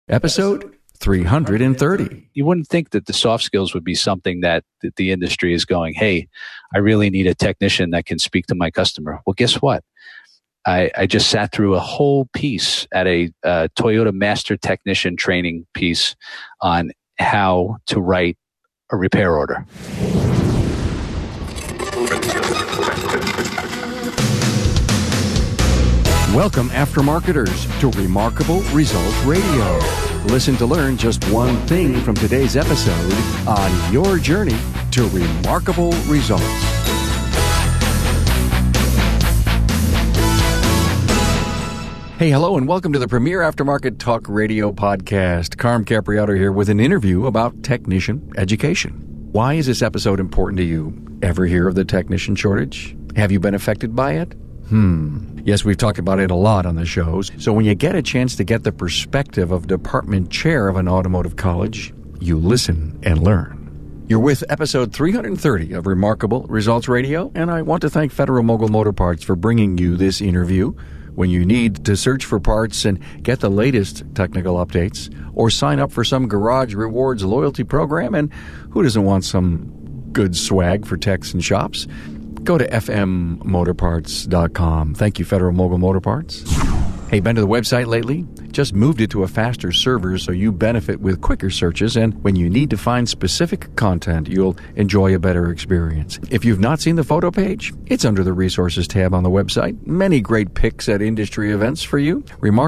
Episode 330. You wouldn't think that the soft skills would be something that the industry is going, hey, I really need a technician that can speak to my customer. Well, guess what? I just sat through a whole piece at a Toyota Master Technician training piece on how to write a repair order. Welcome, aftermarketers, to Remarkable Results Radio. Listen to learn just one thing from today's episode on your journey to remarkable results. Hey, hello, and welcome to the premier Aftermarket Talk Radio podcast. Carm Capriotto here with an interview about technician education. Why is this episode important to you? Ever hear of the technician shortage? Have you been affected by it? Yes, we've talked about it a lot on the shows. So when you get a chance to get the perspective of department chair of an automotive college, you listen and learn. You're with episode 330 of Remarkable Results Radio, and I want to thank Federal Mogul Motor Parts for bringing you this interview. When you need to search for parts and get the latest technical updates, or sign up for some Garage Rewards loyalty program, and who doesn't want some good swag for techs and shops? Go to fmmotorparts.com. Thank you, Federal Mogul Motor Parts. Hey, been to the website lately? Just moved it to a faster server so you benefit with quicker searches, and when you need to find specific content, you'll enjoy a better experience. If you've not seen the photo page, it's under the Resources tab on the website. Many great pics at industry events for you.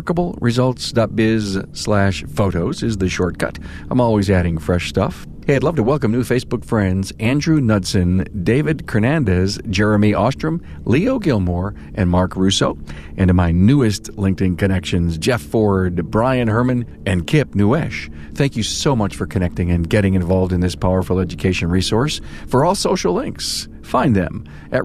Remarkableresults.biz/photos is the shortcut. I'm always adding fresh stuff. Hey, I'd love to welcome new Facebook friends Andrew Knudsen, David Hernandez, Jeremy Ostrom, Leo Gilmore, and Mark Russo. And to my newest LinkedIn connections, Jeff Ford, Brian Herman, and Kip Nuesh. Thank you so much for connecting and getting involved in this powerful education resource. For all social links, find them at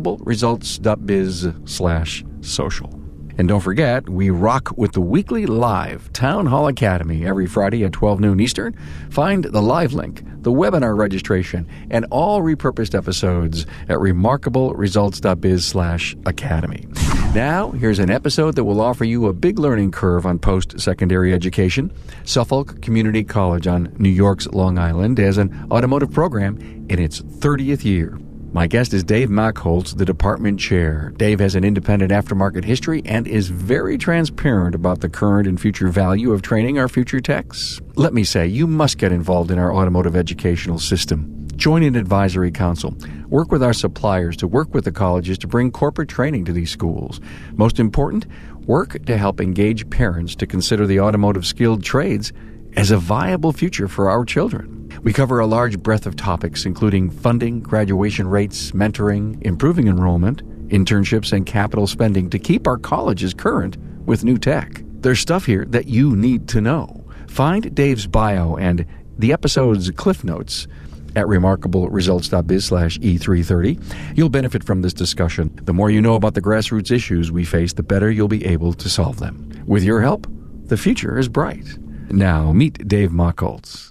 remarkableresults.biz/social. And don't forget, we rock with the weekly live Town Hall Academy every Friday at 12 noon Eastern. Find the live link, the webinar registration, and all repurposed episodes at remarkableresults.biz/academy. Now, here's an episode that will offer you a big learning curve on post-secondary education. Suffolk Community College on New York's Long Island has an automotive program in its 30th year. My guest is Dave Machholz, the department chair. Dave has an independent aftermarket history and is very transparent about the current and future value of training our future techs. Let me say, you must get involved in our automotive educational system. Join an advisory council. Work with our suppliers to work with the colleges to bring corporate training to these schools. Most important, work to help engage parents to consider the automotive skilled trades as a viable future for our children. We cover a large breadth of topics, including funding, graduation rates, mentoring, improving enrollment, internships, and capital spending to keep our colleges current with new tech. There's stuff here that you need to know. Find Dave's bio and the episode's cliff notes at remarkableresults.biz/E330. You'll benefit from this discussion. The more you know about the grassroots issues we face, the better you'll be able to solve them. With your help, the future is bright. Now, meet Dave Machholz.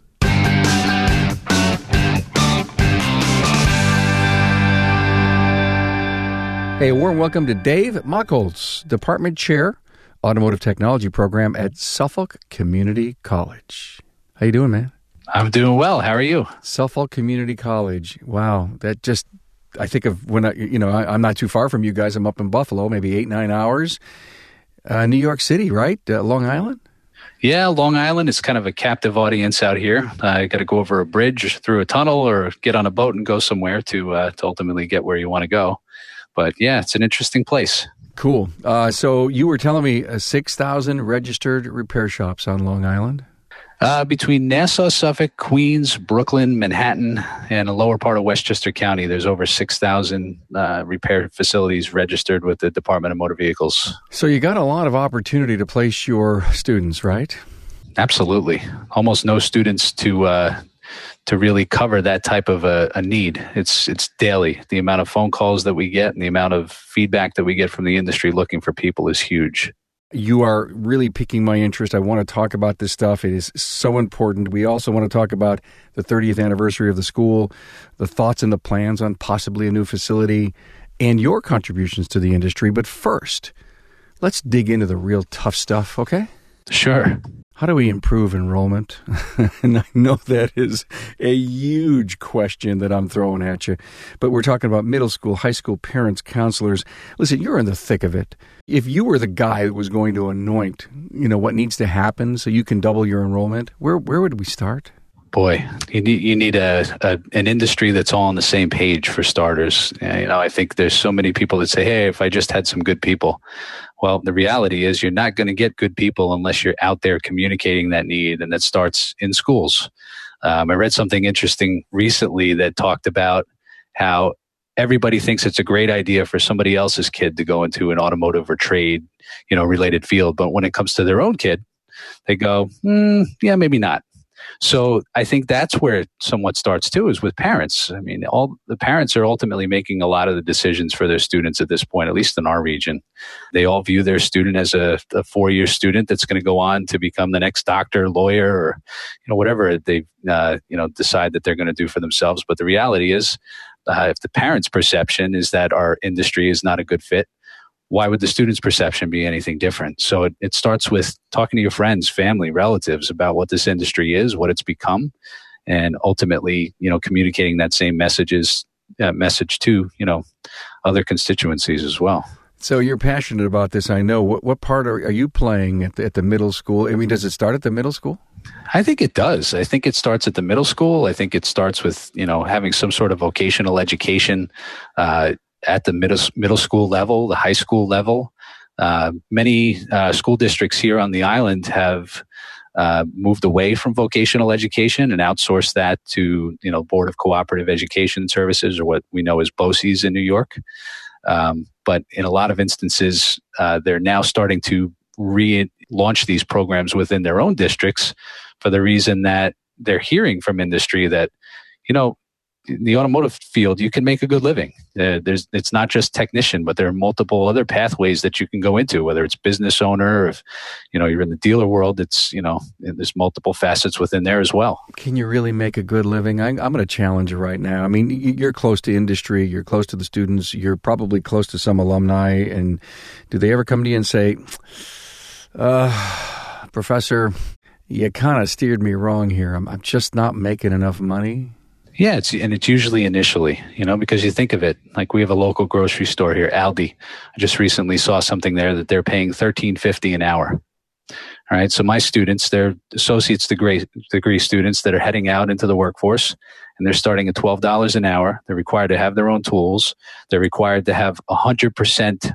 Hey, a warm welcome to Dave Machholz, Department Chair, Automotive Technology Program at Suffolk Community College. How you doing, man? I'm doing well. How are you? Suffolk Community College. Wow, that just, I think of when I'm not too far from you guys. I'm up in Buffalo, maybe 8-9 hours. New York City, right? Long Island? Yeah, Long Island is kind of a captive audience out here. I got to go over a bridge, through a tunnel, or get on a boat and go somewhere to ultimately get where you want to go. But yeah, it's an interesting place. Cool. So you were telling me 6,000 registered repair shops on Long Island? Between Nassau, Suffolk, Queens, Brooklyn, Manhattan, and the lower part of Westchester County, there's over 6,000 repair facilities registered with the Department of Motor Vehicles. So you got a lot of opportunity to place your students, right? Absolutely. Almost no students to really cover that type of a need. It's daily. The amount of phone calls that we get and the amount of feedback that we get from the industry looking for people is huge. You are really piquing my interest. I want to talk about this stuff. It is so important. We also want to talk about the 30th anniversary of the school, the thoughts and the plans on possibly a new facility, and your contributions to the industry. But first, let's dig into the real tough stuff, okay? Sure. How do we improve enrollment? And I know that is a huge question that I'm throwing at you. But we're talking about middle school, high school parents, counselors. Listen, you're in the thick of it. If you were the guy that was going to anoint, what needs to happen so you can double your enrollment, where would we start? Boy, you need an industry that's all on the same page for starters. I think there's so many people that say, hey, if I just had some good people. Well, the reality is you're not going to get good people unless you're out there communicating that need, and that starts in schools. I read something interesting recently that talked about how everybody thinks it's a great idea for somebody else's kid to go into an automotive or trade, related field. But when it comes to their own kid, they go, yeah, maybe not. So I think that's where it somewhat starts too, is with parents. I mean, all the parents are ultimately making a lot of the decisions for their students at this point, at least in our region. They all view their student as a 4-year student that's going to go on to become the next doctor, lawyer, or, whatever they, decide that they're going to do for themselves. But the reality is, if the parent's perception is that our industry is not a good fit, why would the student's perception be anything different? So it starts with talking to your friends, family, relatives about what this industry is, what it's become, and ultimately, communicating that same message to, other constituencies as well. So you're passionate about this, I know. What part are you playing at the middle school? I mean, does it start at the middle school? I think it does. I think it starts at the middle school. I think it starts with, having some sort of vocational education, at the middle school level, the high school level. Many school districts here on the island have moved away from vocational education and outsourced that to, Board of Cooperative Education Services, or what we know as BOCES in New York. But in a lot of instances, they're now starting to relaunch these programs within their own districts for the reason that they're hearing from industry that, in the automotive field, you can make a good living. It's not just technician, but there are multiple other pathways that you can go into, whether it's business owner, or if, you're in the dealer world, it's, there's multiple facets within there as well. Can you really make a good living? I'm going to challenge you right now. I mean, you're close to industry, you're close to the students, you're probably close to some alumni. And do they ever come to you and say, Professor, you kind of steered me wrong here. I'm just not making enough money? Yeah, it's usually initially, because you think of it, like we have a local grocery store here, Aldi. I just recently saw something there that they're paying $13.50 an hour. All right, so my students, they're associate's degree students that are heading out into the workforce, and they're starting at $12 an hour. They're required to have their own tools. They're required to have 100%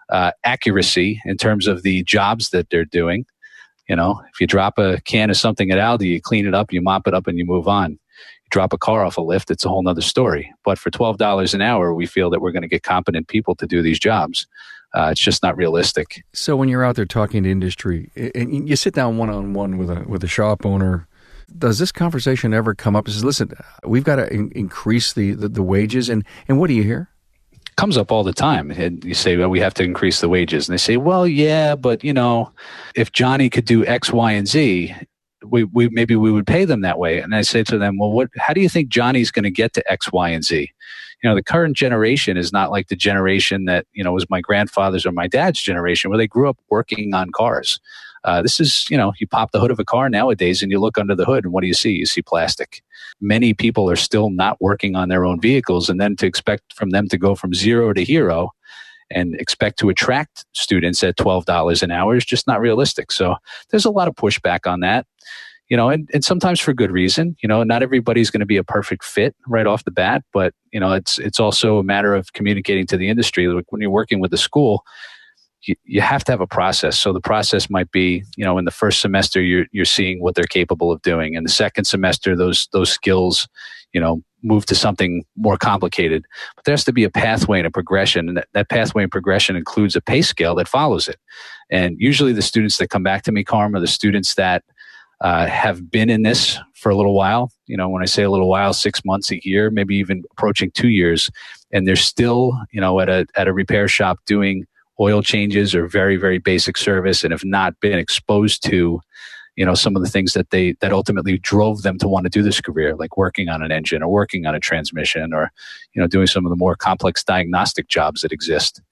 accuracy in terms of the jobs that they're doing. If you drop a can of something at Aldi, you clean it up, you mop it up, and you move on. Drop a car off a lift, it's a whole nother story. But for $12 an hour, we feel that we're going to get competent people to do these jobs. It's just not realistic. So when you're out there talking to industry and you sit down one-on-one with a shop owner, does this conversation ever come up? It says, listen, we've got to increase the wages. And what do you hear? Comes up all the time. And you say, well, we have to increase the wages. And they say, well, yeah, but if Johnny could do X, Y, and Z, we maybe we would pay them that way. And I say to them, well, how do you think Johnny's going to get to X, Y, and Z? The current generation is not like the generation that, was my grandfather's or my dad's generation, where they grew up working on cars. This is, you pop the hood of a car nowadays and you look under the hood and what do you see? You see plastic. Many people are still not working on their own vehicles, and then to expect from them to go from zero to hero and expect to attract students at $12 an hour is just not realistic. So there's a lot of pushback on that, and sometimes for good reason. Not everybody's going to be a perfect fit right off the bat, but, it's also a matter of communicating to the industry. Like when you're working with the school, you have to have a process. So the process might be, in the first semester, you're seeing what they're capable of doing. In the second semester, those skills, move to something more complicated. But there has to be a pathway and a progression. And that pathway and progression includes a pay scale that follows it. And usually the students that come back to me, Carm, are the students that have been in this for a little while. When I say a little while, 6 months, a year, maybe even approaching 2 years. And they're still, at a repair shop doing oil changes or very, very basic service, and have not been exposed to, some of the things that ultimately drove them to want to do this career, like working on an engine or working on a transmission or, doing some of the more complex diagnostic jobs that exist.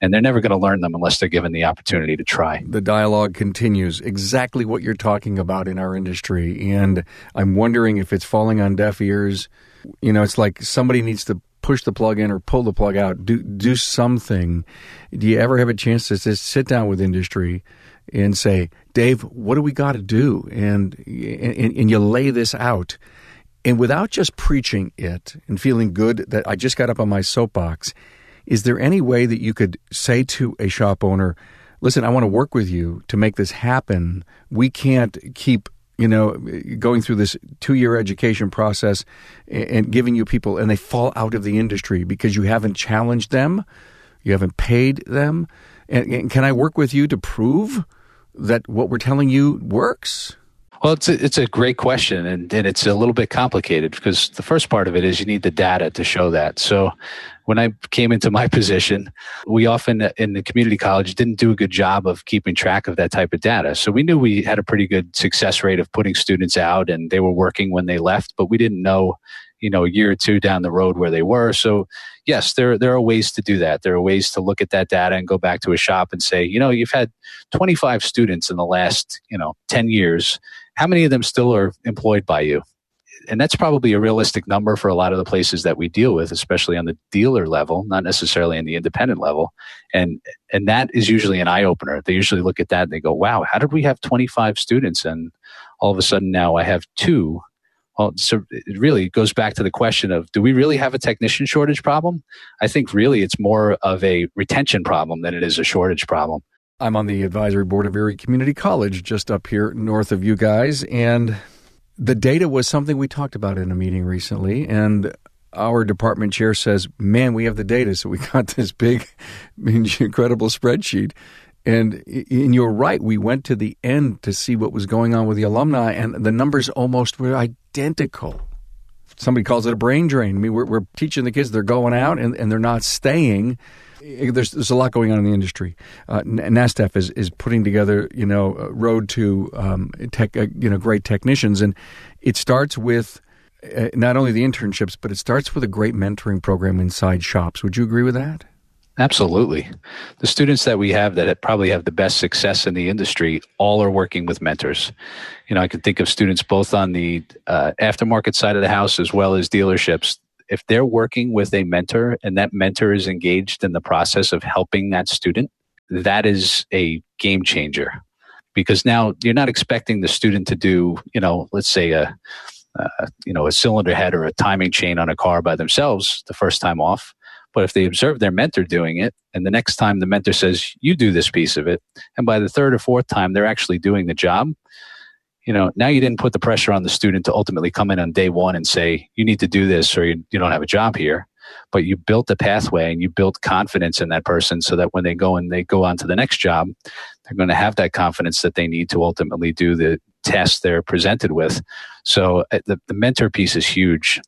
and they're never going to learn them unless they're given the opportunity to try. The dialogue continues, exactly what you're talking about in our industry, and I'm wondering if it's falling on deaf ears. It's like somebody needs to push the plug in or pull the plug out, do something. Do you ever have a chance to just sit down with industry and say, Dave, what do we got to do? And you lay this out. And without just preaching it and feeling good that I just got up on my soapbox, is there any way that you could say to a shop owner, listen, I want to work with you to make this happen. We can't keep going through this 2-year education process and giving you people, and they fall out of the industry because you haven't challenged them, you haven't paid them. And can I work with you to prove that what we're telling you works? Well, it's a great question, and it's a little bit complicated because the first part of it is you need the data to show that. So when I came into my position, we often in the community college didn't do a good job of keeping track of that type of data. So we knew we had a pretty good success rate of putting students out and they were working when they left, but we didn't know, a year or two down the road where they were. So yes, there are ways to do that. There are ways to look at that data and go back to a shop and say, you've had 25 students in the last, 10 years. How many of them still are employed by you? And that's probably a realistic number for a lot of the places that we deal with, especially on the dealer level, not necessarily in the independent level. And that is usually an eye-opener. They usually look at that and they go, wow, how did we have 25 students? And all of a sudden now I have 2. Well, so it really goes back to the question of, do we really have a technician shortage problem? I think really it's more of a retention problem than it is a shortage problem. I'm on the advisory board of Erie Community College, just up here north of you guys, and the data was something we talked about in a meeting recently, and our department chair says, man, we have the data, so we got this big, incredible spreadsheet. And you're right, we went to the end to see what was going on with the alumni, and the numbers almost were identical. Somebody calls it a brain drain. I mean, we're teaching the kids, they're going out, and they're not staying. There's a lot going on in the industry. NASTF is putting together, a road to great technicians, and it starts with not only the internships, but it starts with a great mentoring program inside shops. Would you agree with that? Absolutely. The students that we have that probably have the best success in the industry all are working with mentors. I can think of students both on the aftermarket side of the house as well as dealerships. If they're working with a mentor and that mentor is engaged in the process of helping that student, that is a game changer. Because now you're not expecting the student to do, let's say a cylinder head or a timing chain on a car by themselves the first time off. But if they observe their mentor doing it, and the next time the mentor says, you do this piece of it, and by the third or fourth time they're actually doing the job, now you didn't put the pressure on the student to ultimately come in on day one and say, you need to do this or you don't have a job here. But you built a pathway and you built confidence in that person so that when they go on to the next job, they're going to have that confidence that they need to ultimately do the test they're presented with. So the mentor piece is huge.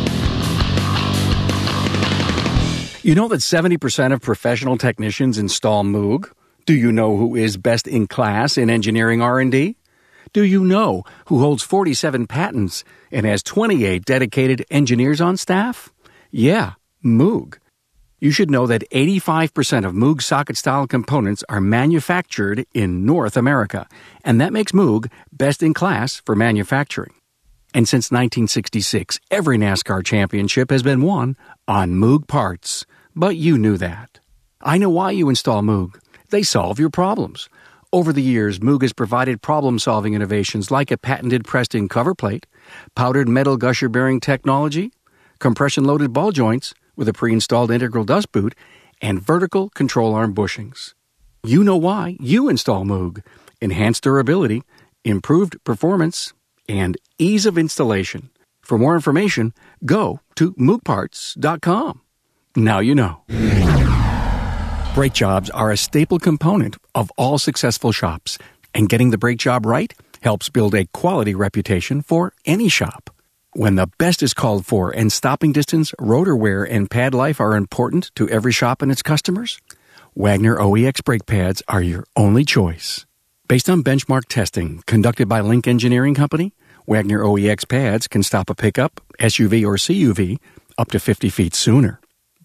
You know that 70% of professional technicians install Moog? Do you know who is best in class in engineering R&D? Do you know who holds 47 patents and has 28 dedicated engineers on staff? Yeah, Moog. You should know that 85% of Moog socket-style components are manufactured in North America, and that makes Moog best in class for manufacturing. And since 1966, every NASCAR championship has been won on Moog parts. But you knew that. I know why you install Moog. They solve your problems. Over the years, Moog has provided problem-solving innovations like a patented pressed-in cover plate, powdered metal gusher-bearing technology, compression-loaded ball joints with a pre-installed integral dust boot, and vertical control arm bushings. You know why you install Moog. Enhanced durability, improved performance, and ease of installation. For more information, go to moogparts.com. Now you know. Brake jobs are a staple component of all successful shops, and getting the brake job right helps build a quality reputation for any shop. When the best is called for and stopping distance, rotor wear, and pad life are important to every shop and its customers, Wagner OEX brake pads are your only choice. Based on benchmark testing conducted by Link Engineering Company, Wagner OEX pads can stop a pickup, SUV, or CUV up to 50 feet sooner.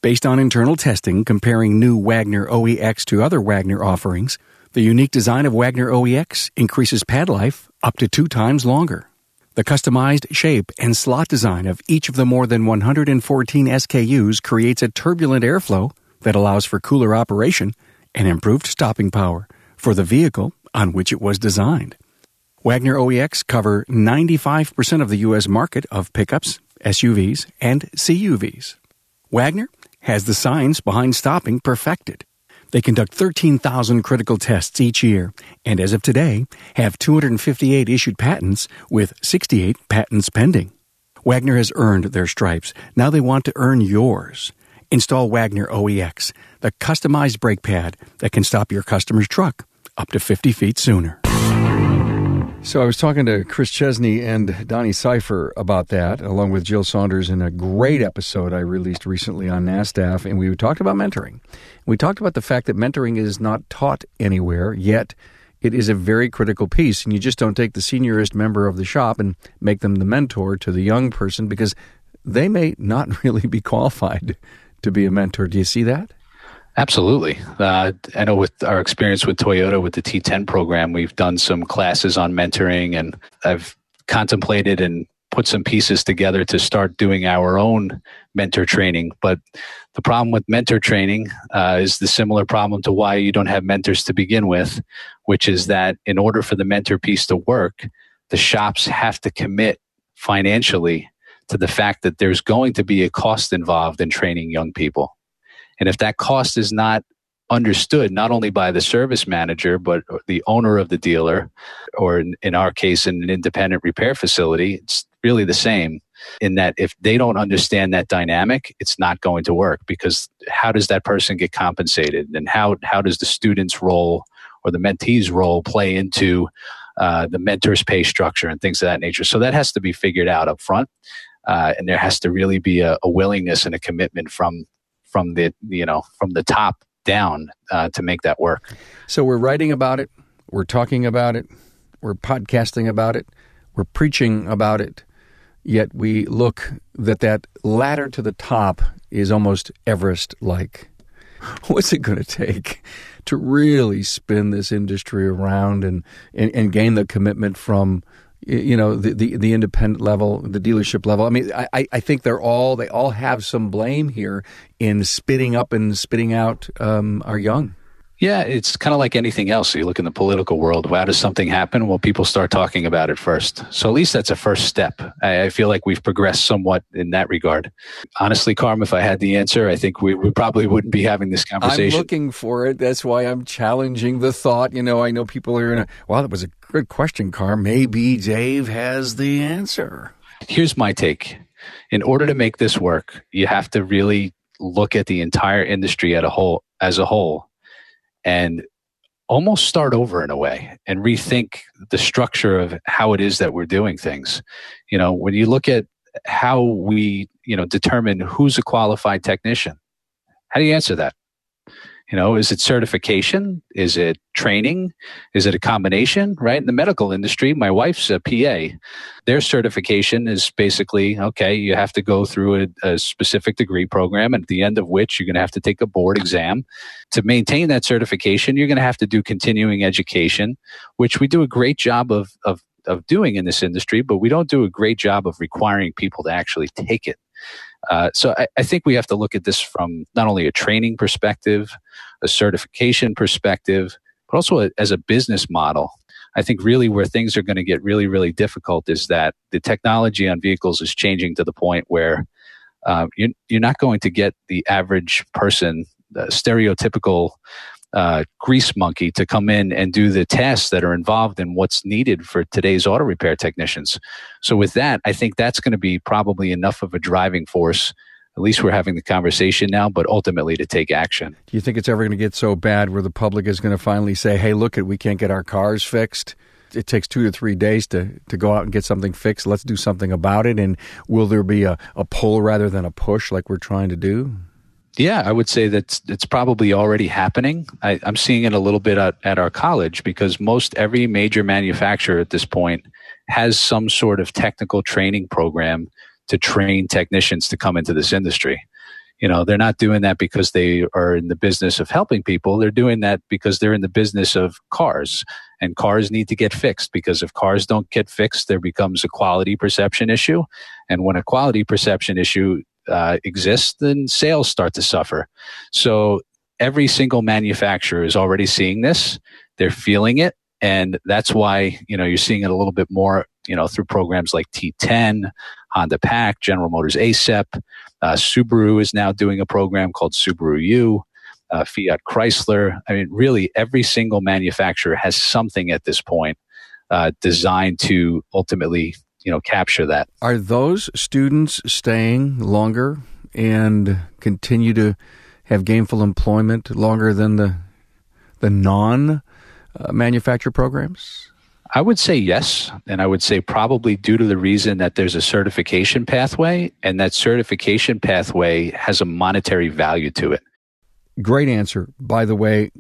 Based on internal testing comparing new Wagner OEX to other Wagner offerings, the unique design of Wagner OEX increases pad life up to 2 times longer. The customized shape and slot design of each of the more than 114 SKUs creates a turbulent airflow that allows for cooler operation and improved stopping power for the vehicle on which it was designed. Wagner OEX cover 95% of the U.S. market of pickups, SUVs, and CUVs. Wagner has the science behind stopping perfected. They conduct 13,000 critical tests each year, and as of today, have 258 issued patents with 68 patents pending. Wagner has earned their stripes. Now they want to earn yours. Install Wagner OEX, the customized brake pad that can stop your customer's truck up to 50 feet sooner. So I was talking to Chris Chesney and Donnie Cipher about that, along with Jill Saunders, in a great episode I released recently on NASTAF, and we talked about mentoring. We talked about the fact that mentoring is not taught anywhere, yet it is a very critical piece, and you just don't take the seniorest member of the shop and make them the mentor to the young person because they may not really be qualified to be a mentor. Do you see that? Absolutely. I know with our experience with Toyota with the T10 program, we've done some classes on mentoring, and I've contemplated and put some pieces together to start doing our own mentor training. But the problem with mentor training is the similar problem to why you don't have mentors to begin with, which is that in order for the mentor piece to work, the shops have to commit financially to the fact that there's going to be a cost involved in training young people. And if that cost is not understood, not only by the service manager, but the owner of the dealer, or in our case, in an independent repair facility, it's really the same in that if they don't understand that dynamic, it's not going to work, because how does that person get compensated? And how does the student's role or the mentee's role play into the mentor's pay structure and things of that nature? So that has to be figured out up front. And there has to really be a willingness and a commitment from the top down to make that work. So we're writing about it, we're talking about it, we're podcasting about it, we're preaching about it, yet we look that ladder to the top is almost Everest-like. What's it going to take to really spin this industry around and gain the commitment from the independent level, the dealership level? I mean, I think they all have some blame here in spitting up and spitting out our young. Yeah, it's kind of like anything else. You look in the political world. How does something happen? Well, people start talking about it first. So at least that's a first step. I feel like we've progressed somewhat in that regard. Honestly, Carm, if I had the answer, I think we probably wouldn't be having this conversation. I'm looking for it. That's why I'm challenging the thought. I know people are going to, well, that was a good question, Carm. Maybe Dave has the answer. Here's my take. In order to make this work, you have to really look at the entire industry as a whole, and almost start over in a way and rethink the structure of how it is that we're doing things. When you look at how we, determine who's a qualified technician, how do you answer that? Is it certification? Is it training? Is it a combination, right? In the medical industry, my wife's a PA. Their certification is basically, okay, you have to go through a specific degree program, and at the end of which you're going to have to take a board exam. To maintain that certification, you're going to have to do continuing education, which we do a great job of doing in this industry, but we don't do a great job of requiring people to actually take it. So I think we have to look at this from not only a training perspective, a certification perspective, but also as a business model. I think really where things are going to get really, really difficult is that the technology on vehicles is changing to the point where you're not going to get the average person, the stereotypical grease monkey, to come in and do the tasks that are involved in what's needed for today's auto repair technicians. So with that, I think that's going to be probably enough of a driving force. At least we're having the conversation now, but ultimately to take action. Do you think it's ever going to get so bad where the public is going to finally say, hey, look, we can't get our cars fixed? It takes 2 to 3 days to go out and get something fixed. Let's do something about it. And will there be a pull rather than a push like we're trying to do? Yeah, I would say that it's probably already happening. I'm seeing it a little bit at our college, because every major manufacturer at this point has some sort of technical training program to train technicians to come into this industry. They're not doing that because they are in the business of helping people. They're doing that because they're in the business of cars, and cars need to get fixed, because if cars don't get fixed, there becomes a quality perception issue. And when a quality perception issue exists, then sales start to suffer. So every single manufacturer is already seeing this. They're feeling it. And that's why, you're seeing it a little bit more, through programs like T10, Honda PAC, General Motors ASEP. Subaru is now doing a program called Subaru U, Fiat Chrysler. I mean, really every single manufacturer has something at this point designed to ultimately, capture that. Are those students staying longer and continue to have gainful employment longer than the non-manufacturer programs? I would say yes. And I would say probably due to the reason that there's a certification pathway, and that certification pathway has a monetary value to it. Great answer. By the way,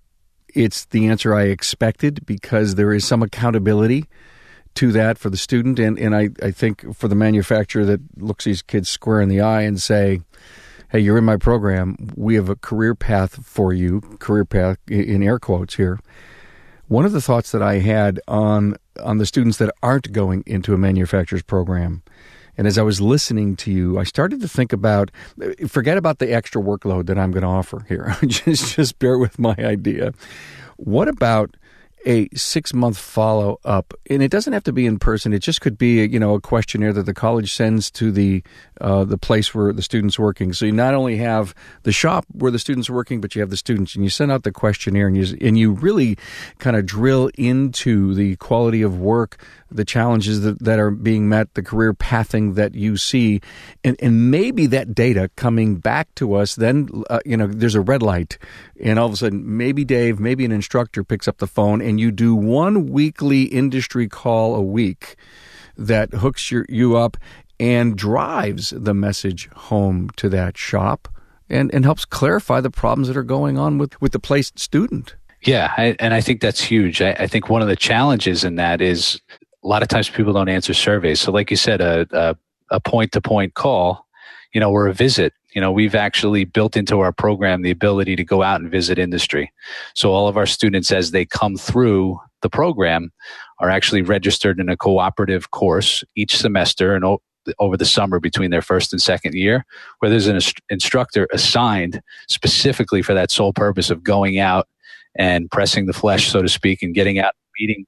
it's the answer I expected, because there is some accountability to that for the student. And I think for the manufacturer that looks these kids square in the eye and say, hey, you're in my program. We have a career path for you, career path in air quotes here. One of the thoughts that I had on the students that aren't going into a manufacturer's program, and as I was listening to you, I started to think about, forget about the extra workload that I'm going to offer here. just bear with my idea. What about a 6-month follow-up? And it doesn't have to be in person. It just could be, a questionnaire that the college sends to the place where the student's working. So you not only have the shop where the student's working, but you have the students, and you send out the questionnaire, and you really kind of drill into the quality of work, the challenges that are being met, the career pathing that you see, and maybe that data coming back to us, then, there's a red light, and all of a sudden, maybe Dave, maybe an instructor picks up the phone, and you do one weekly industry call a week that hooks you up and drives the message home to that shop and helps clarify the problems that are going on with the placed student. Yeah, and I think that's huge. I think one of the challenges in that is a lot of times people don't answer surveys. So like you said, a point-to-point call, or a visit. We've actually built into our program the ability to go out and visit industry. So all of our students, as they come through the program, are actually registered in a cooperative course each semester and over the summer between their first and second year, where there's an instructor assigned specifically for that sole purpose of going out and pressing the flesh, so to speak, and getting out, meeting,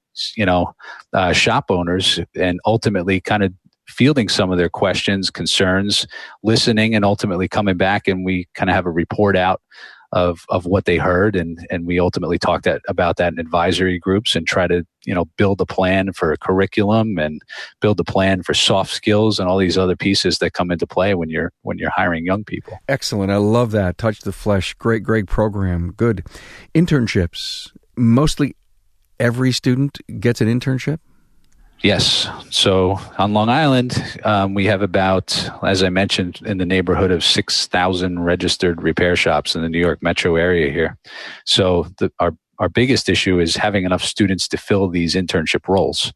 shop owners, and ultimately kind of fielding some of their questions, concerns, listening, and ultimately coming back, and we kind of have a report out of what they heard, and we ultimately talked about that in advisory groups and try to build a plan for a curriculum and build a plan for soft skills and all these other pieces that come into play when you're hiring young people. Excellent. I love that. Touch the flesh. Great program. Good. Internships. Mostly every student gets an internship? Yes. So on Long Island, we have about, as I mentioned, in the neighborhood of 6,000 registered repair shops in the New York metro area here. So our biggest issue is having enough students to fill these internship roles.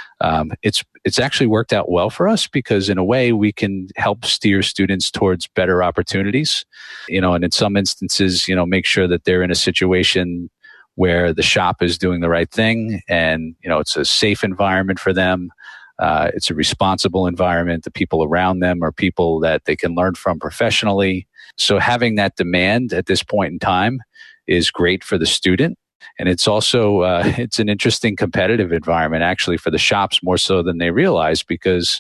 It's actually worked out well for us because in a way we can help steer students towards better opportunities, and in some instances, make sure that they're in a situation where the shop is doing the right thing and, it's a safe environment for them. It's a responsible environment. The people around them are people that they can learn from professionally. So having that demand at this point in time is great for the student. And it's also, it's an interesting competitive environment actually for the shops more so than they realize because,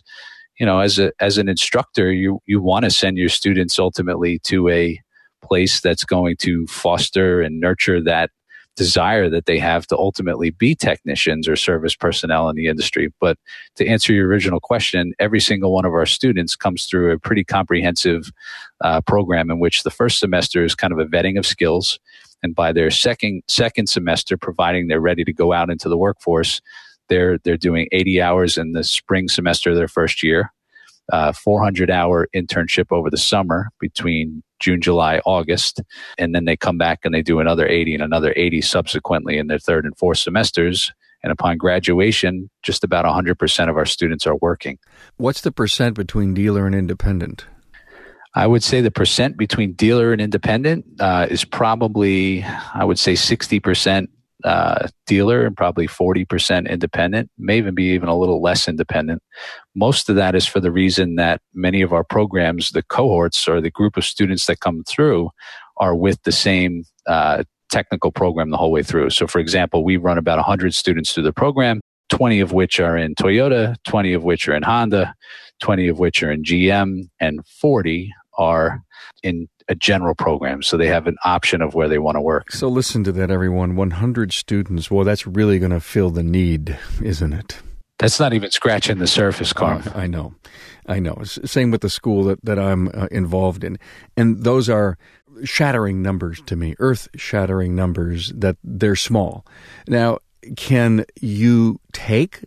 as an instructor, you want to send your students ultimately to a place that's going to foster and nurture that desire that they have to ultimately be technicians or service personnel in the industry. But to answer your original question, every single one of our students comes through a pretty comprehensive program in which the first semester is kind of a vetting of skills. And by their second semester, providing they're ready to go out into the workforce, they're doing 80 hours in the spring semester of their first year, 400-hour internship over the summer between June, July, August, and then they come back and they do another 80 and another 80 subsequently in their third and fourth semesters. And upon graduation, just about 100% of our students are working. What's the percent between dealer and independent? I would say the percent between dealer and independent is probably, I would say 60% dealer and probably 40% independent, may even be a little less independent. Most of that is for the reason that many of our programs, the cohorts or the group of students that come through are with the same technical program the whole way through. So for example, we run about 100 students through the program, 20 of which are in Toyota, 20 of which are in Honda, 20 of which are in GM, and 40 are in a general program. So they have an option of where they want to work. So listen to that, everyone. 100 students. Well, that's really going to fill the need, isn't it? That's not even scratching the surface, Carm. I know. Same with the school that I'm involved in. And those are shattering numbers to me, earth-shattering numbers that they're small. Now, can you take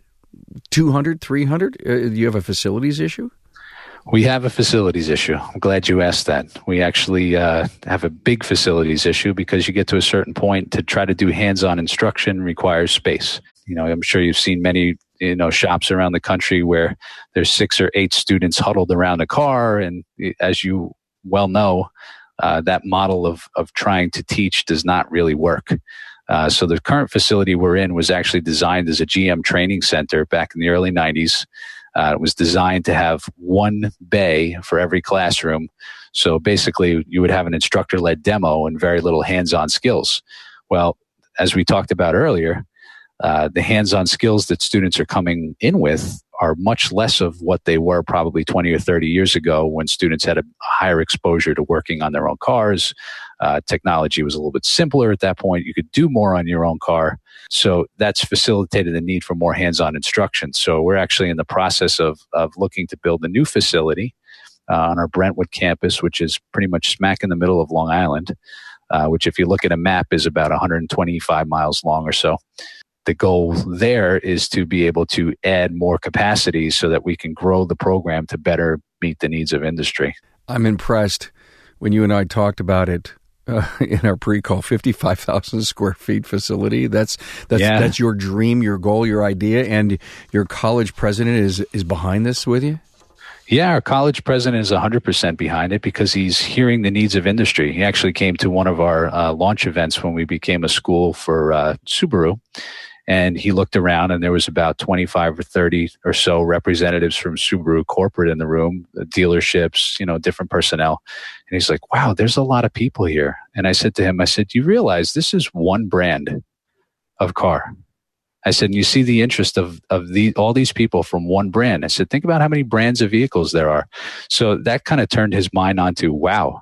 200, 300? Do you have a facilities issue? We have a facilities issue. I'm glad you asked that. We actually have a big facilities issue because you get to a certain point to try to do hands-on instruction requires space. I'm sure you've seen many, shops around the country where there's 6 or 8 students huddled around a car. And as you well know, that model of trying to teach does not really work. So the current facility we're in was actually designed as a GM training center back in the early 90s. It was designed to have one bay for every classroom. So basically, you would have an instructor-led demo and very little hands-on skills. Well, as we talked about earlier, the hands-on skills that students are coming in with are much less of what they were probably 20 or 30 years ago when students had a higher exposure to working on their own cars. Technology was a little bit simpler at that point. You could do more on your own car. So that's facilitated the need for more hands-on instruction. So we're actually in the process of looking to build a new facility on our Brentwood campus, which is pretty much smack in the middle of Long Island, which if you look at a map is about 125 miles long or so. The goal there is to be able to add more capacity so that we can grow the program to better meet the needs of industry. I'm impressed when you and I talked about it in our pre-call, 55,000 square feet facility. That's your dream, your goal, your idea, and your college president is behind this with you? Yeah, our college president is 100% behind it because he's hearing the needs of industry. He actually came to one of our launch events when we became a school for Subaru. And he looked around and there was about 25 or 30 or so representatives from Subaru corporate in the room, the dealerships, different personnel. And he's like, wow, there's a lot of people here. And I said to him, do you realize this is one brand of car? I said, and you see the interest of all these people from one brand. I said, think about how many brands of vehicles there are. So that kind of turned his mind onto, wow,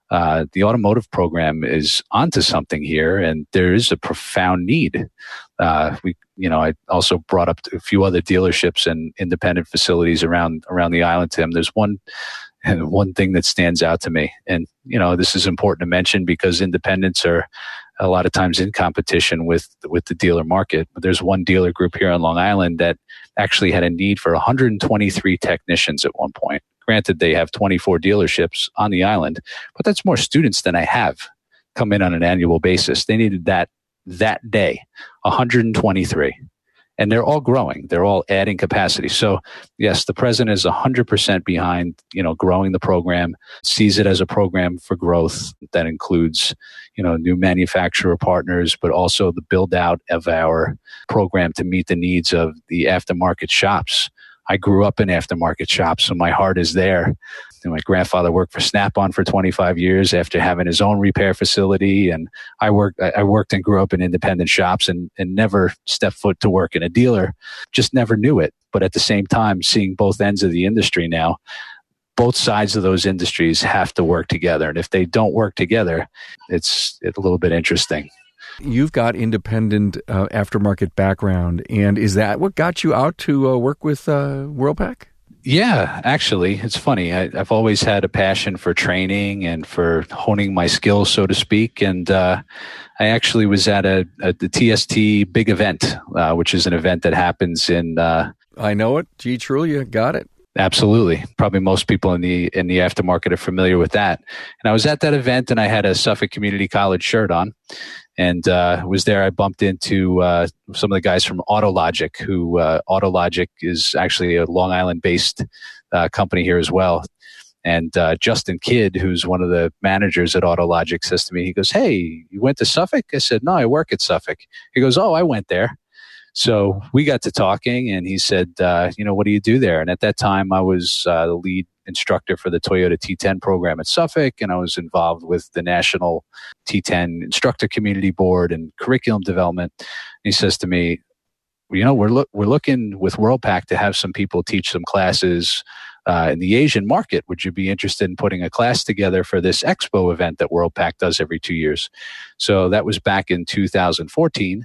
the automotive program is onto something here, and there is a profound need. I also brought up a few other dealerships and independent facilities around the island to him. There's one thing that stands out to me, and this is important to mention because independents are a lot of times in competition with the dealer market. But there's one dealer group here on Long Island that actually had a need for 123 technicians at one point. Granted, they have 24 dealerships on the island, but that's more students than I have come in on an annual basis. They needed that day, 123. And they're all growing. They're all adding capacity. So yes, the president is 100% behind, growing the program, sees it as a program for growth that includes, new manufacturer partners, but also the build out of our program to meet the needs of the aftermarket shops. I grew up in aftermarket shops, so my heart is there. And my grandfather worked for Snap-on for 25 years after having his own repair facility. And I worked and grew up in independent shops and never stepped foot to work in a dealer, just never knew it. But at the same time, seeing both ends of the industry now, both sides of those industries have to work together. And if they don't work together, it's a little bit interesting. You've got independent aftermarket background, and is that what got you out to work with Worldpac? Yeah, actually, it's funny. I've always had a passion for training and for honing my skills, so to speak. And I actually was at the TST big event, which is an event that happens in. I know it. Trulia, got it. Absolutely. Probably most people in the aftermarket are familiar with that. And I was at that event, and I had a Suffolk Community College shirt on. And was there. I bumped into some of the guys from AutoLogic, who AutoLogic is actually a Long Island-based company here as well. And Justin Kidd, who's one of the managers at Autologic, says to me, he goes, "Hey, you went to Suffolk?" I said, "No, I work at Suffolk." He goes, "Oh, I went there." So we got to talking, and he said, "What do you do there?" And at that time, I was the lead instructor for the Toyota T10 program at Suffolk, and I was involved with the National T10 Instructor Community Board and curriculum development. And he says to me, we're looking with WorldPAC to have some people teach some classes in the Asian market. Would you be interested in putting a class together for this expo event that WorldPAC does every 2 years? So that was back in 2014.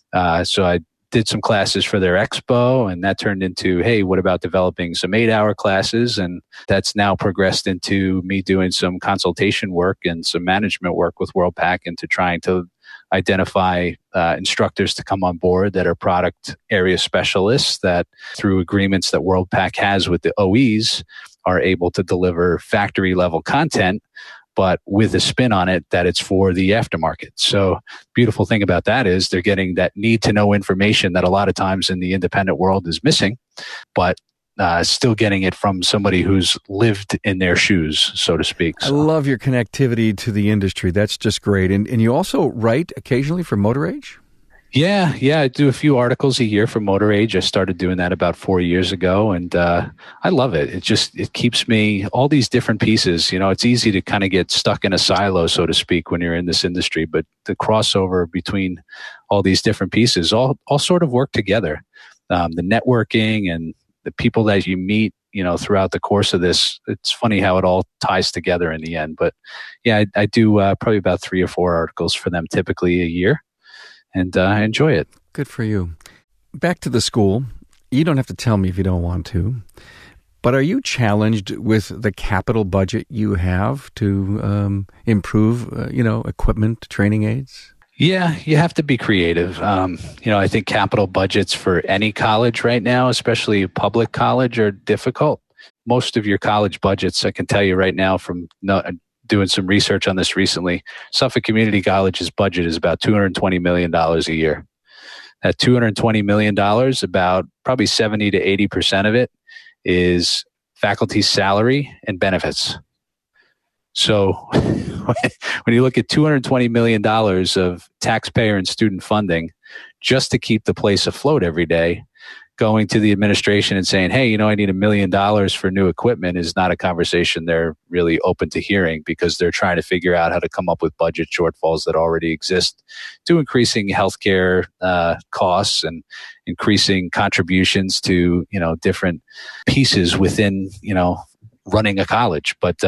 So I did some classes for their expo, and that turned into, hey, what about developing some 8-hour classes? And that's now progressed into me doing some consultation work and some management work with WorldPAC into trying to identify instructors to come on board that are product area specialists that through agreements that WorldPAC has with the OEs are able to deliver factory level content, but with a spin on it that it's for the aftermarket. So beautiful thing about that is they're getting that need to know information that a lot of times in the independent world is missing, but still getting it from somebody who's lived in their shoes, so to speak. So. I love your connectivity to the industry. That's just great. And you also write occasionally for Motor Age? Yeah. I do a few articles a year for Motor Age. I started doing that about 4 years ago, and I love it. It keeps me, all these different pieces. It's easy to kind of get stuck in a silo, so to speak, when you're in this industry, but the crossover between all these different pieces all sort of work together. The networking and the people that you meet, throughout the course of this, it's funny how it all ties together in the end. But yeah, I do probably about 3 or 4 articles for them typically a year. And I enjoy it. Good for you. Back to the school. You don't have to tell me if you don't want to, but are you challenged with the capital budget you have to improve, equipment, training aids? Yeah, you have to be creative. I think capital budgets for any college right now, especially public college, are difficult. Most of your college budgets, I can tell you right now from doing some research on this recently, Suffolk Community College's budget is about $220 million a year. That $220 million, about probably 70 to 80% of it is faculty salary and benefits. So when you look at $220 million of taxpayer and student funding just to keep the place afloat every day, going to the administration and saying, hey, I need $1 million for new equipment is not a conversation they're really open to hearing, because they're trying to figure out how to come up with budget shortfalls that already exist to increasing healthcare costs and increasing contributions to, different pieces within, running a college. But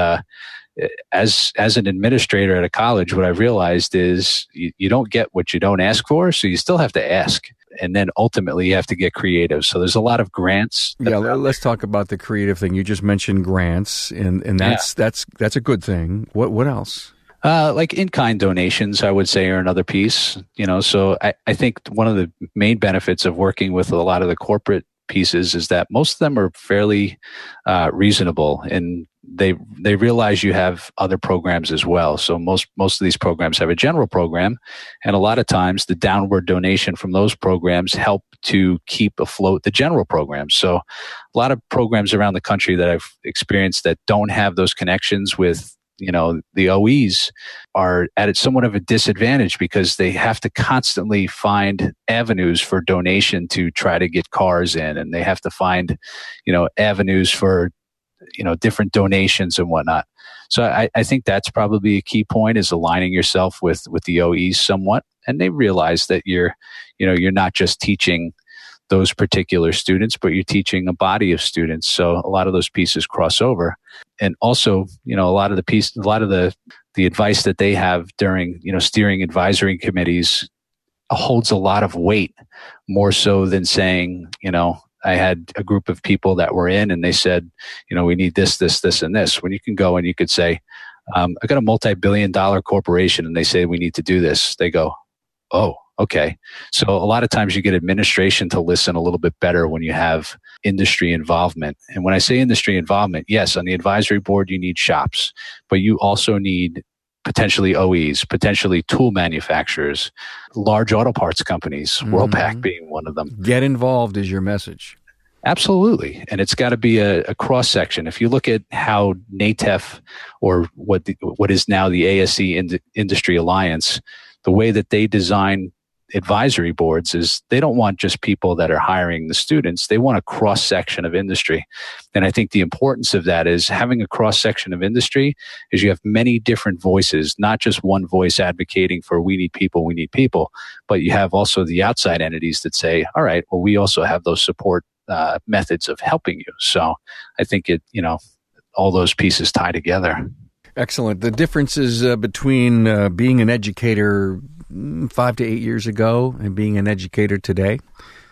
as an administrator at a college, what I've realized is you don't get what you don't ask for, so you still have to ask. And then ultimately you have to get creative. So there's a lot of grants. Yeah, let's talk about the creative thing. You just mentioned grants, and that's a good thing. What else? Like in-kind donations, I would say, are another piece. So I think one of the main benefits of working with a lot of the corporate pieces is that most of them are fairly reasonable, and they realize you have other programs as well. So most of these programs have a general program, and a lot of times the downward donation from those programs help to keep afloat the general program. So a lot of programs around the country that I've experienced that don't have those connections with the OEs are at somewhat of a disadvantage, because they have to constantly find avenues for donation to try to get cars in, and they have to find, avenues for, different donations and whatnot. So I think that's probably a key point, is aligning yourself with the OEs somewhat. And they realize that you're not just teaching those particular students, but you're teaching a body of students. So a lot of those pieces cross over. And also, a lot of the advice that they have during, steering advisory committees holds a lot of weight, more so than saying, I had a group of people that were in and they said, we need this, this, this, and this. When you can go and you could say, I got a multi-billion-dollar corporation and they say we need to do this. They go, oh, okay. So a lot of times you get administration to listen a little bit better when you have industry involvement. And when I say industry involvement, yes, on the advisory board, you need shops, but you also need potentially OEs, potentially tool manufacturers, large auto parts companies, WorldPAC being one of them. Get involved is your message. Absolutely. And it's got to be a cross section. If you look at how NATEF, or what is now the ASE Industry Alliance, the way that they design advisory boards is they don't want just people that are hiring the students. They want a cross section of industry. And I think the importance of that is having a cross section of industry is you have many different voices, not just one voice advocating for we need people, but you have also the outside entities that say, all right, well, we also have those support methods of helping you. So I think all those pieces tie together. Excellent. The differences between being an educator 5 to 8 years ago and being an educator today?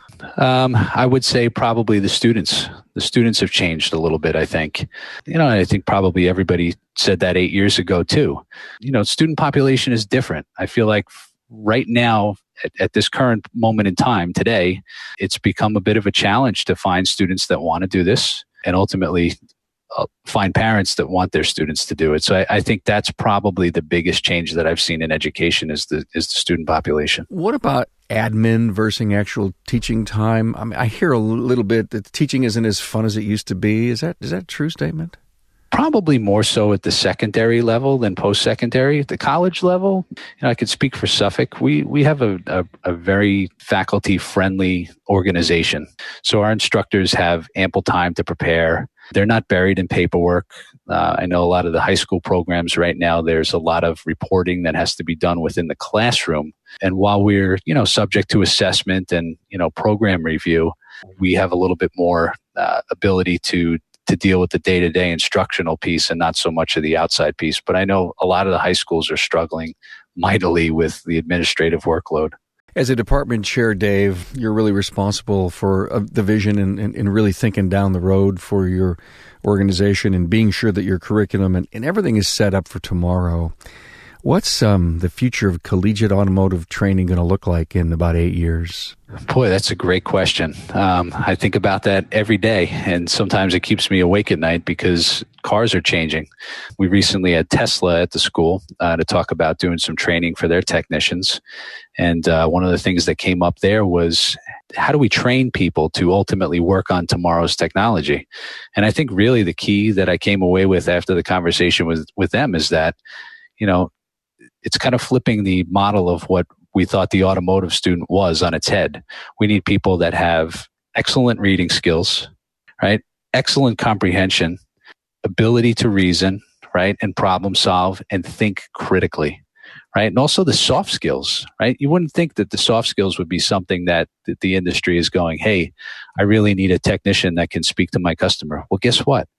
I would say probably the students. The students have changed a little bit, I think. I think probably everybody said that 8 years ago too. Student population is different. I feel like right now, at this current moment in time today, it's become a bit of a challenge to find students that want to do this and ultimately find parents that want their students to do it. So I think that's probably the biggest change that I've seen in education is the student population. What about admin versus actual teaching time? I mean, I hear a little bit that teaching isn't as fun as it used to be. Is that a true statement? Probably more so at the secondary level than post-secondary. At the college level, I could speak for Suffolk. We have a very faculty-friendly organization. So our instructors have ample time to prepare. They're not buried in paperwork. I know a lot of the high school programs right now, there's a lot of reporting that has to be done within the classroom. And while we're, subject to assessment and, program review, we have a little bit more ability to deal with the day-to-day instructional piece and not so much of the outside piece. But I know a lot of the high schools are struggling mightily with the administrative workload. As a department chair, Dave, you're really responsible for the vision and really thinking down the road for your organization and being sure that your curriculum and everything is set up for tomorrow. What's the future of collegiate automotive training going to look like in about 8 years? Boy, that's a great question. I think about that every day, and sometimes it keeps me awake at night because cars are changing. We recently had Tesla at the school to talk about doing some training for their technicians. And one of the things that came up there was, how do we train people to ultimately work on tomorrow's technology? And I think really the key that I came away with after the conversation with them is that, it's kind of flipping the model of what we thought the automotive student was on its head. We need people that have excellent reading skills, right? Excellent comprehension, ability to reason, right? And problem solve and think critically, right? And also the soft skills, right? You wouldn't think that the soft skills would be something that the industry is going, hey, I really need a technician that can speak to my customer. Well, guess what?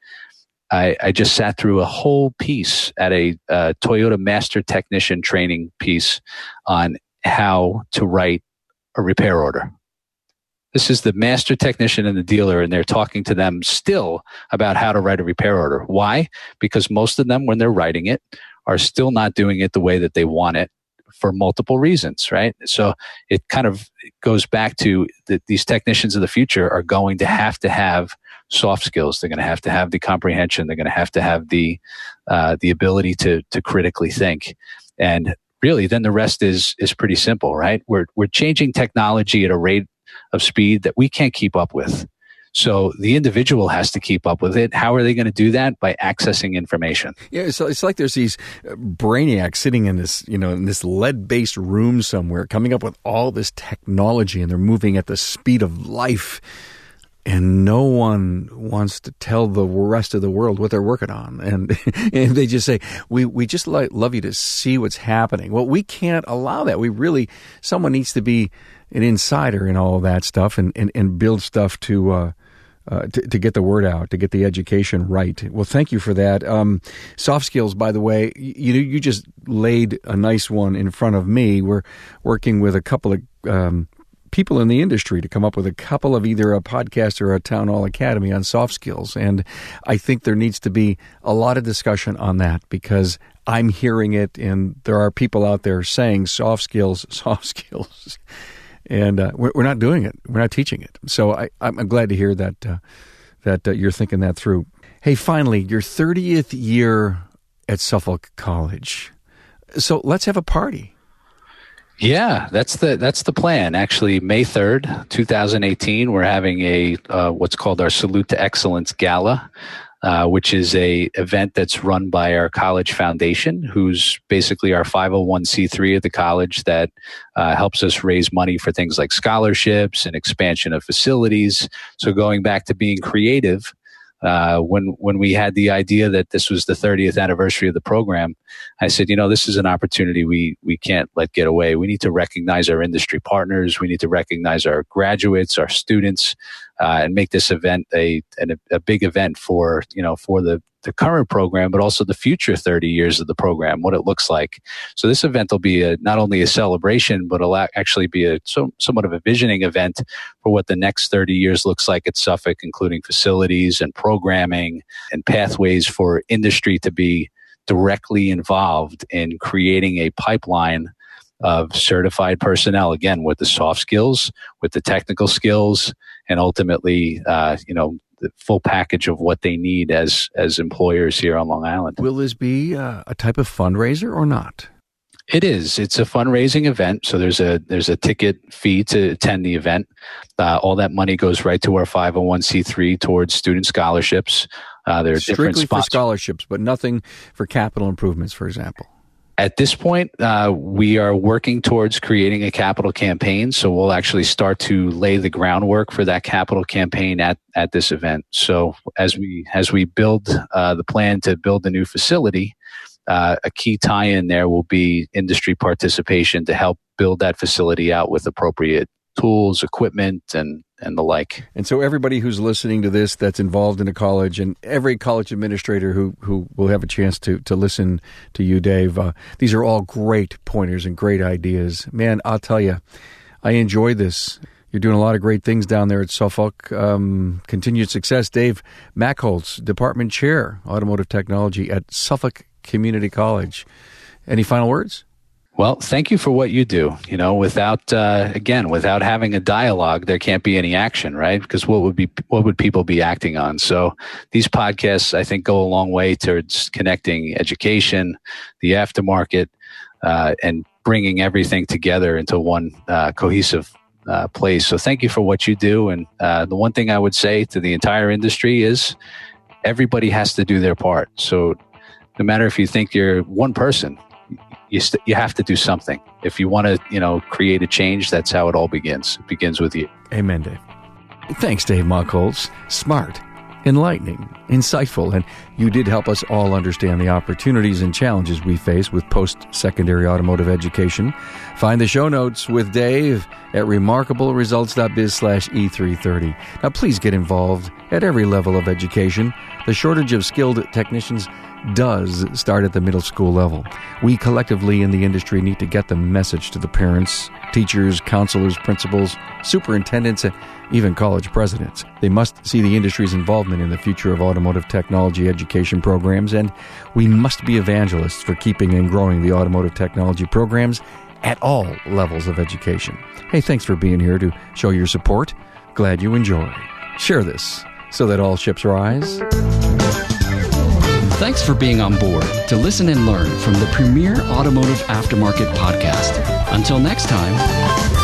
I just sat through a whole piece at a Toyota Master Technician training piece on how to write a repair order. This is the master technician and the dealer, and they're talking to them still about how to write a repair order. Why? Because most of them, when they're writing it, are still not doing it the way that they want it for multiple reasons, right? So it kind of goes back to these technicians of the future are going to have soft skills. They're going to have the comprehension. They're going to have the ability to critically think. And really, then the rest is pretty simple, right? We're changing technology at a rate of speed that we can't keep up with. So the individual has to keep up with it. How are they going to do that? By accessing information. Yeah, so it's like there's these brainiacs sitting in this, in this lead-based room somewhere, coming up with all this technology, and they're moving at the speed of life. And no one wants to tell the rest of the world what they're working on. And they just say, we just love you to see what's happening. Well, we can't allow that. Someone needs to be an insider in all of that stuff and build stuff to get the word out, to get the education right. Well, thank you for that. Soft skills, by the way, you just laid a nice one in front of me. We're working with a couple of people in the industry to come up with a couple of either a podcast or a town hall academy on soft skills. And I think there needs to be a lot of discussion on that because I'm hearing it and there are people out there saying soft skills. And we're not doing it. We're not teaching it. So I'm glad to hear that you're thinking that through. Hey, finally, your 30th year at Suffolk College. So let's have a party. Yeah, that's the plan. Actually, May 3rd, 2018, we're having a what's called our Salute to Excellence Gala, which is a event that's run by our college foundation, who's basically our 501c3 at the college that helps us raise money for things like scholarships and expansion of facilities. So going back to being creative, when we had the idea that this was the 30th anniversary of the program, I said, this is an opportunity we can't let get away. We need to recognize our industry partners. We need to recognize our graduates, our students, and make this event a big event for the current program, but also the future 30 years of the program, what it looks like. So this event will be not only a celebration, but it'll actually be somewhat of a visioning event for what the next 30 years looks like at Suffolk, including facilities and programming and pathways for industry to be directly involved in creating a pipeline of certified personnel, again, with the soft skills, with the technical skills, and ultimately, the full package of what they need as employers here on Long Island. Will this be a type of fundraiser or not? It is. It's a fundraising event. So there's a ticket fee to attend the event. All that money goes right to our 501c3 towards student scholarships. There are strictly for scholarships, but nothing for capital improvements, for example. At this point, we are working towards creating a capital campaign. So we'll actually start to lay the groundwork for that capital campaign at this event. So as we build the plan to build a new facility, a key tie-in there will be industry participation to help build that facility out with appropriate tools, equipment, and the like. And so everybody who's listening to this that's involved in a college, and every college administrator who will have a chance to listen to you, Dave, these are all great pointers and great ideas. Man, I'll tell you, I enjoy this. You're doing a lot of great things down there at Suffolk. Continued success. Dave Machholz, Department Chair, Automotive Technology at Suffolk Community College. Any final words? Well, thank you for what you do. Without having a dialogue, there can't be any action, right? Because what would people be acting on? So these podcasts, I think, go a long way towards connecting education, the aftermarket, and bringing everything together into one cohesive place. So thank you for what you do. And the one thing I would say to the entire industry is everybody has to do their part. So no matter if you think you're one person, you have to do something. If you want to, create a change, that's how it all begins. It begins with you. Amen, Dave. Thanks, Dave Machholz. Smart, enlightening, insightful, and you did help us all understand the opportunities and challenges we face with post-secondary automotive education. Find the show notes with Dave at remarkableresults.biz/E330. Now, please get involved at every level of education. The shortage of skilled technicians does start at the middle school level. We collectively in the industry need to get the message to the parents, teachers, counselors, principals, superintendents, and even college presidents. They must see the industry's involvement in the future of automotive technology education programs, and we must be evangelists for keeping and growing the automotive technology programs at all levels of education. Hey, thanks for being here to show your support. Glad you enjoy. Share this so that all ships rise. Thanks for being on board to listen and learn from the premier automotive aftermarket podcast. Until next time.